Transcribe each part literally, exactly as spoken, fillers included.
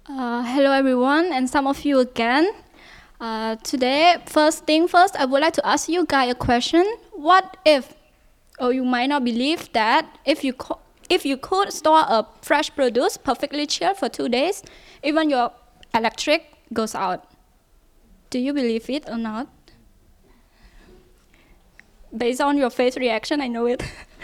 Uh, hello everyone, and some of you again. Uh, today, first thing first, I would like to ask you guys a question. What if, or you might not believe that, if you co- if you could store a fresh produce perfectly chilled for two days, even your electric goes out. Do you believe it or not? Based on your face reaction, I know it.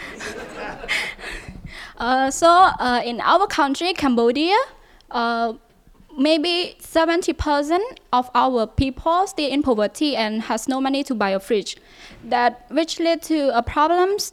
uh, so, uh, in our country, Cambodia, uh, maybe seventy percent of our people stay in poverty and has no money to buy a fridge, that which led to uh, problems.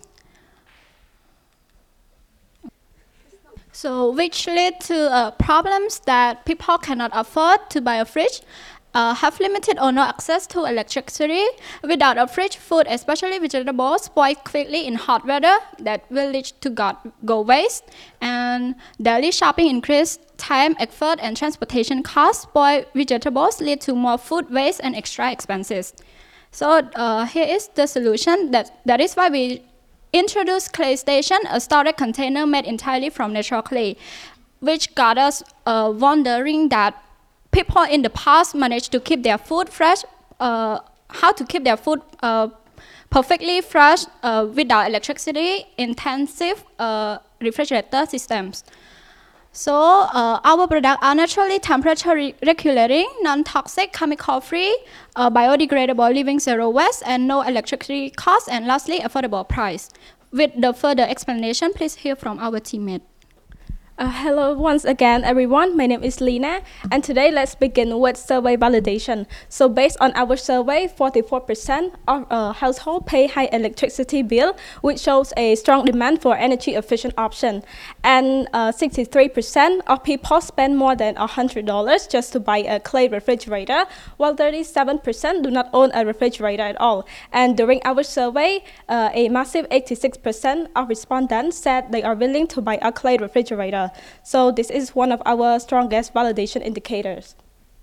So which led to uh, problems that people cannot afford to buy a fridge, uh, have limited or no access to electricity. Without a fridge, food, especially vegetables, spoil quickly in hot weather that will lead to got, go waste. And daily shopping increase time, effort, and transportation costs. Spoiled vegetables lead to more food waste and extra expenses. So uh, here is the solution. That, that is why we introduced Clay Station, a storage container made entirely from natural clay, which got us uh, wondering that people in the past managed to keep their food fresh, uh, how to keep their food uh, perfectly fresh uh, without electricity intensive uh, refrigerator systems. So uh, our products are naturally temperature re regulating, non-toxic, chemical-free, uh, biodegradable, leaving zero waste, and no electricity costs, and lastly, affordable price. With the further explanation, please hear from our teammate. Uh, hello once again everyone, my name is Lina, and today let's begin with survey validation. So based on our survey, forty-four percent of uh, households pay high electricity bill, which shows a strong demand for energy efficient option. And uh, sixty-three percent of people spend more than one hundred dollars just to buy a clay refrigerator, while thirty-seven percent do not own a refrigerator at all. And during our survey, uh, a massive eighty-six percent of respondents said they are willing to buy a clay refrigerator. So this is one of our strongest validation indicators.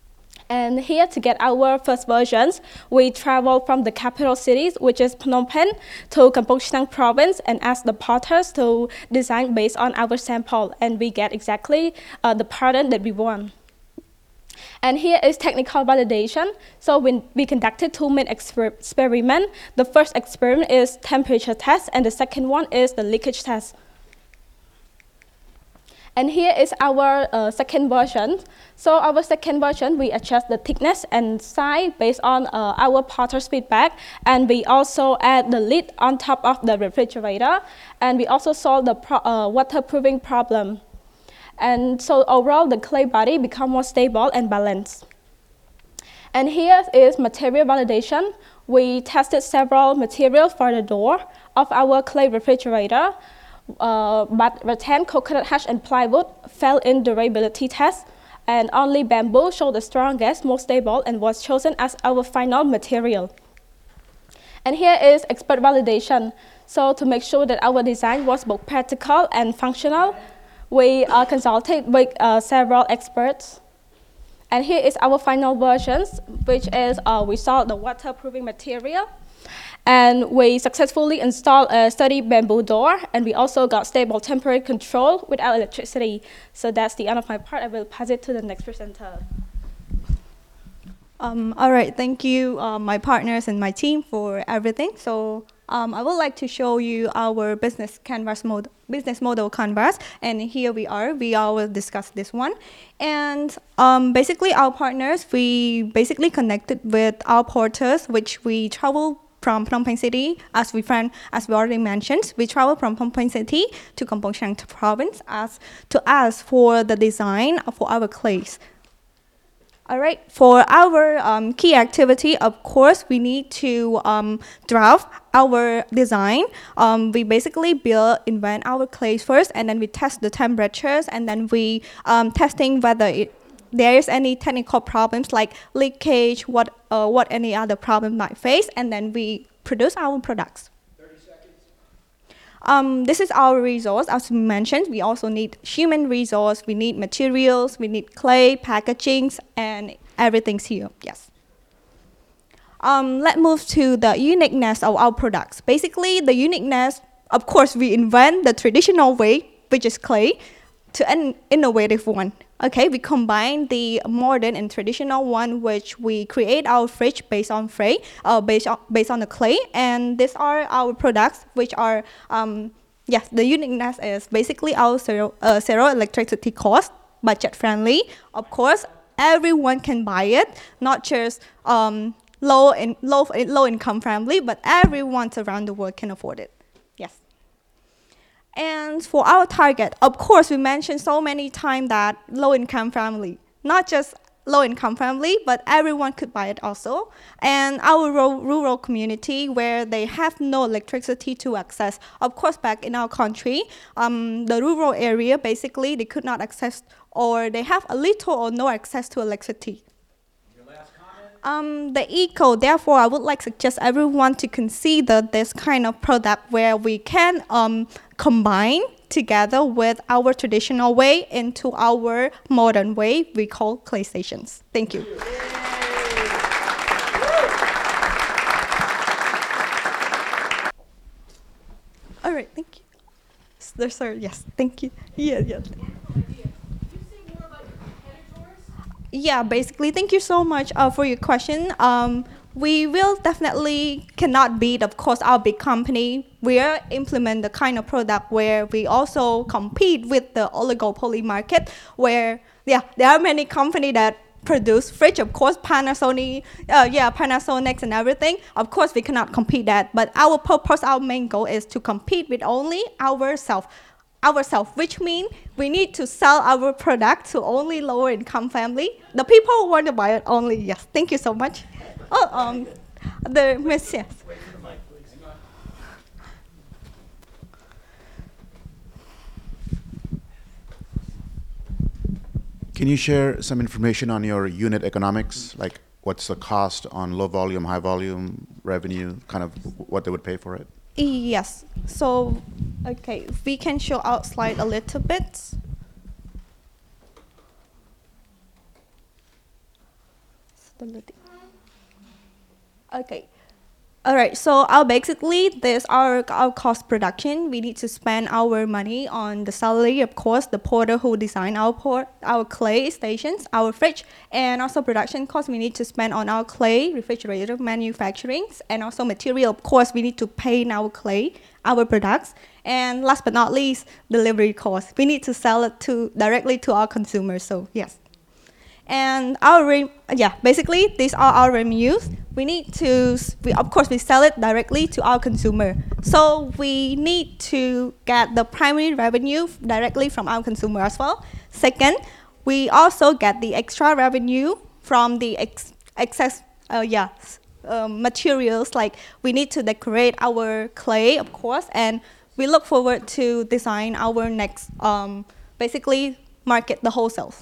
And here to get our first versions, we traveled from the capital cities, which is Phnom Penh, to Kampong Chhnang province and asked the potters to design based on our sample, and we get exactly uh, the pattern that we want. And here is technical validation. So when we conducted two main exper experiments. The first experiment is temperature test, and the second one is the leakage test. And here is our uh, second version. So our second version, we adjust the thickness and size based on uh, our potter's feedback. And we also add the lid on top of the refrigerator. And we also solve the pro uh, waterproofing problem. And so overall, the clay body become more stable and balanced. And here is material validation. We tested several materials for the door of our clay refrigerator. Uh, but rattan, coconut hash, and plywood fell in durability test, and only bamboo showed the strongest, most stable, and was chosen as our final material. And here is expert validation. So to make sure that our design was both practical and functional, we uh, consulted with uh, several experts. And here is our final versions, which is uh, we saw the waterproofing material. And we successfully installed a sturdy bamboo door, and we also got stable temperature control without electricity. So that's the end of my part. I will pass it to the next presenter. Um, all right, thank you, uh, my partners and my team, for everything. So um, I would like to show you our business canvas mode, business model canvas, and here we are. We all will discuss this one. And um, basically, our partners, we basically connected with our porters, which we travel from Phnom Penh City, as we friend, as we already mentioned. We travel from Phnom Penh City to Kampong Chhnang province as to ask for the design for our clays. All right, for our um, key activity, of course, we need to um, draft our design. Um, we basically build, invent our clays first, and then we test the temperatures, and then we um, testing whether it there is any technical problems like leakage, what uh, what any other problem might face, and then we produce our products. thirty seconds. Um, this is our resource. As we mentioned, we also need human resource, we need materials, we need clay, packagings, and everything's here, yes. Um, let's move to the uniqueness of our products. Basically, the uniqueness, of course, we invent the traditional way, which is clay. to an innovative one. Okay, we combine the modern and traditional one, which we create our fridge based on clay, uh, based on based on the clay, and these are our products, which are um, yes, the uniqueness is basically our zero uh, zero electricity cost, budget friendly. Of course, everyone can buy it, not just um, low in low low income family, but everyone around the world can afford it. Yes. And for our target, of course, we mentioned so many times that low-income family, not just low-income family, but everyone could buy it also. And our ru- rural community where they have no electricity to access. Of course, back in our country, um, the rural area, basically, they could not access or they have a little or no access to electricity. Um, the eco, therefore, I would like to suggest everyone to consider this kind of product where we can um, combine together with our traditional way into our modern way we call clay stations. Thank you. All right, thank you. There's, sir, yes, thank you. Yeah, yeah. Yeah, basically, thank you so much uh, for your question. Um, we will definitely cannot beat, of course, our big company. We are implement the kind of product where we also compete with the oligopoly market, where yeah, there are many companies that produce fridge, of course, Panasonic, uh, yeah, Panasonic and everything. Of course, we cannot compete that, but our purpose, our main goal is to compete with only ourselves. ourselves, which means we need to sell our product to only lower income family. The people who want to buy it only, yes. Thank you so much. Oh, um, the miss, yes. Can you share some information on your unit economics? Like what's the cost on low volume, high volume, revenue, kind of what they would pay for it? Yes. So, okay, we can show out slide a little bit. Stability. Okay. All right. So, our basically this our our cost production. We need to spend our money on the salary, of course, the porter who design our port, our clay stations, our fridge, and also production cost. We need to spend on our clay refrigerator manufacturing, and also material. Of course, we need to paint our clay, our products, and last but not least, delivery cost. We need to sell it to directly to our consumers. So yes. And our re- yeah, basically these are our revenues. We need to, we, of course, we sell it directly to our consumer. So we need to get the primary revenue directly from our consumer as well. Second, we also get the extra revenue from the ex- excess, uh, yeah, um, materials. Like we need to decorate our clay, of course, and we look forward to design our next, um, basically market the wholesale.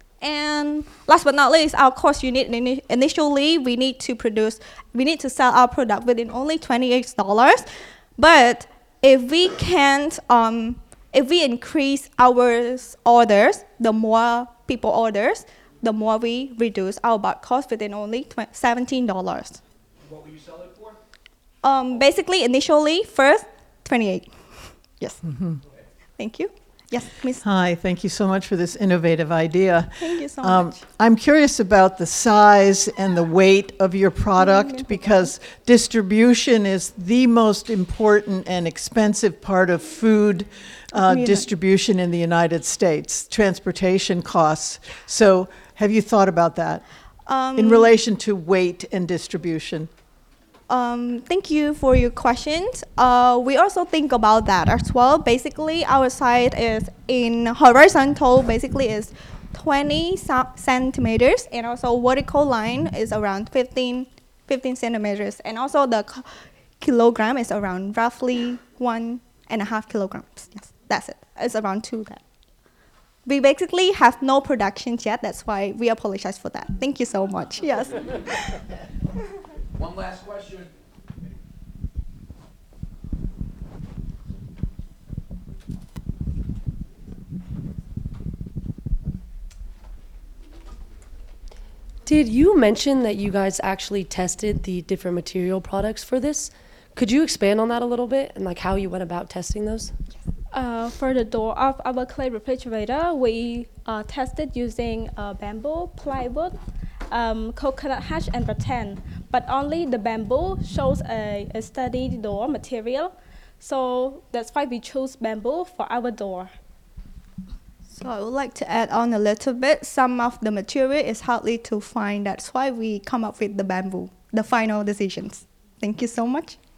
And last but not least, our cost unit initially we need to produce, we need to sell our product within only twenty-eight dollars. But if we can't, um, if we increase our orders, the more people orders, the more we reduce our bulk cost within only seventeen dollars. What will you sell it for? Um, basically, initially, first, twenty-eight. Yes. Mm-hmm. Okay. Thank you. Yes, Miz Hi, thank you so much for this innovative idea. Thank you so Um, much. I'm curious about the size and the weight of your product because distribution is the most important and expensive part of food uh, Yeah. distribution in the United States, transportation costs. So have you thought about that Um, in relation to weight and distribution? Um, thank you for your questions. Uh, we also think about that as well. Basically, our site is in horizontal, basically is twenty centimeters, and also vertical line is around fifteen, fifteen centimeters, and also the k- kilogram is around roughly one and a half kilograms. Yes, that's it. It's around two that. We basically have no production yet. That's why we apologize for that. Thank you so much. Yes. One last question. Did you mention that you guys actually tested the different material products for this? Could you expand on that a little bit and like how you went about testing those? Uh, for the door of our clay refrigerator, we uh, tested using uh, bamboo, plywood, um, coconut hash, and rattan. But only the bamboo shows a, a sturdy door material. So that's why we choose bamboo for our door. So I would like to add on a little bit. Some of the material is hardly to find. That's why we come up with the bamboo, the final decisions. Thank you so much.